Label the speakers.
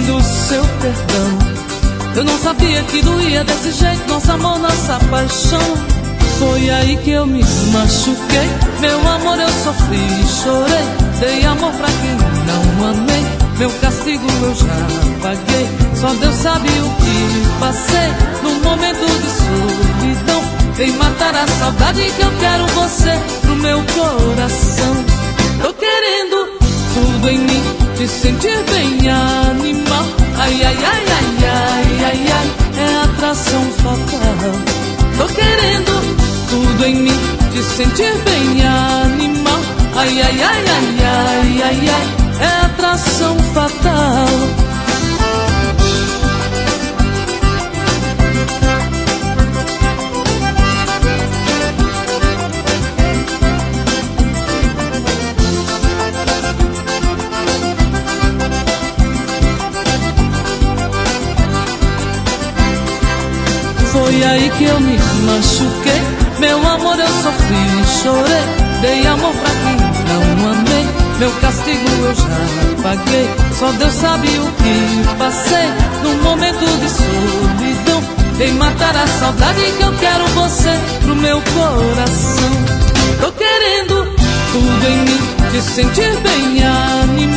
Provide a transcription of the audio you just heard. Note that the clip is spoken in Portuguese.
Speaker 1: pedindo seu perdão. Eu não sabia que doía desse jeito nosso amor, nossa paixão. Foi aí que eu me machuquei, meu amor, eu sofri e chorei. Dei amor pra quem não amei, meu castigo eu já paguei. Só Deus sabe o que passei num momento de solidão. Vem matar a saudade que eu quero você pro meu coração. Tô querendo tudo em mim, te sentir bem animal. Ai, ai, ai, ai, ai, ai, ai, é atração fatal. Tô querendo tudo em mim, te sentir bem animal. Ai, ai, ai, ai, ai, ai, ai, é atração fatal. Foi aí que eu me machuquei, meu amor, eu sofri e chorei. Dei amor pra quem não amei, meu castigo eu já paguei. Só Deus sabe o que passei num momento de solidão. Vem matar a saudade que eu quero você pro meu coração. Tô querendo tudo em mim, te sentir bem animado.